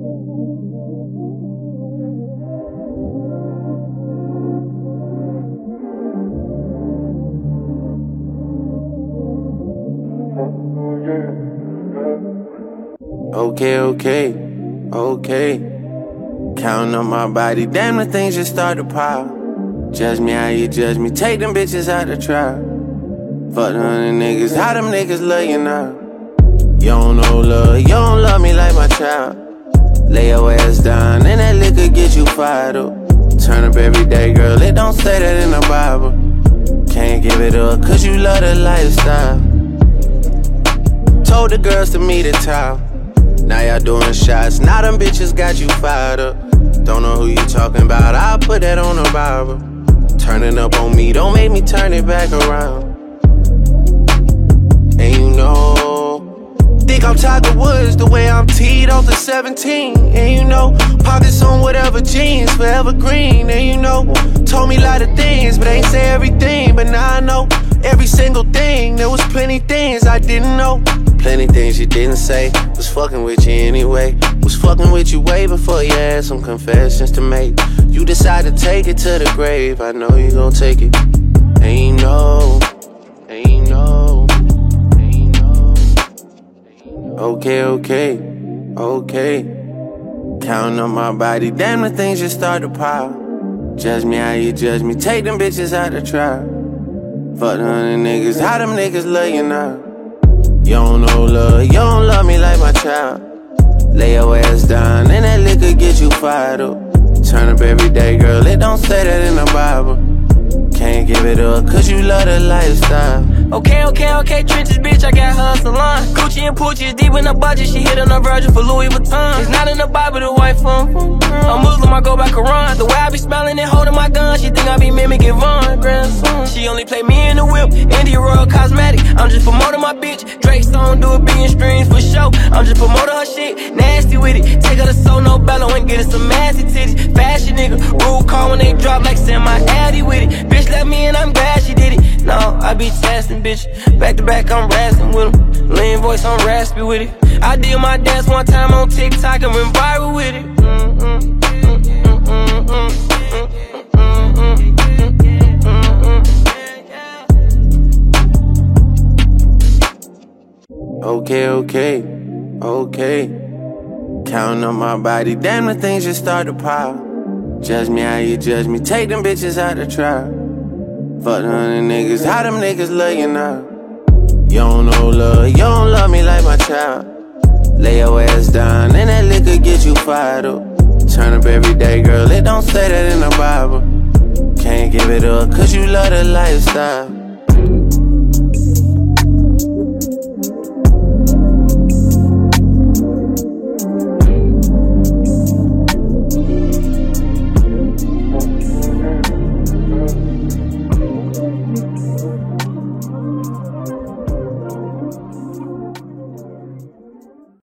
Okay. Counting up my body, damn, the things just start to pile. Judge me how you judge me, take them bitches out the trial. Fuck them niggas, how them niggas love you now? You don't know love, you don't love me like my child. Lay your ass down, and that liquor get you fired up. Turn up every day, girl, it don't say that in the Bible. Can't give it up, cause you love the lifestyle. Told the girls to meet at top. Now y'all doing shots, now them bitches got you fired up. Don't know who you talking about, I'll put that on the Bible. Turning up on me, don't make me turn it back around. And you know, think I'm Tiger Woods, the way I'm teed off the 17. And you know, pockets on whatever jeans, forever green. And you know, told me a lot of things, but ain't say everything. But now I know every single thing, there was plenty things I didn't know. Plenty things you didn't say, was fucking with you anyway. Was fucking with you way before you had some confessions to make. You decide to take it to the grave, I know you gon' take it. And you know. Okay. Counting up my body, damn, the things just start to pile. Judge me how you judge me, take them bitches out the trial. Fuck them niggas, how them niggas love you now? You don't know love, you don't love me like my child. Lay your ass down, and that liquor get you fired up. Turn up every day, girl, it don't say that in the Bible. Can't give it up, cause you love the lifestyle. Okay, trenches, bitch, I got her a salon. Gucci and Poochie is deep in the budget, she hit on the Virgin for Louis Vuitton. It's not in the Bible, the white phone. I'm Muslim, I go by Quran. The way I be smelling and holding my gun, she think I be mimicking Von grandson. She only play me in the whip, India Royal Cosmetic. I'm just promoting my bitch, Drake song, do a billion streams for show. I'm just promoting her shit, nasty with it. Take her to Sono Bello and get her some massy titties. Fashion nigga, rude call when they drop like send my addy with it. Bitch left me and I'm glad she did it. No, I be testing, bitch. Back to back, I'm rasping with him. Lean voice, I'm raspy with it. I did my dance one time on TikTok and went viral with it. Okay. Counting up my body, damn, the things just start to pile. Judge me how you judge me, take them bitches out the trial. Fuck them niggas, how them niggas love you now? You don't know love, you don't love me like my child. Lay your ass down, and that liquor get you fired up. Turn up every day, girl, it don't say that in the Bible. Can't give it up, cause you love the lifestyle.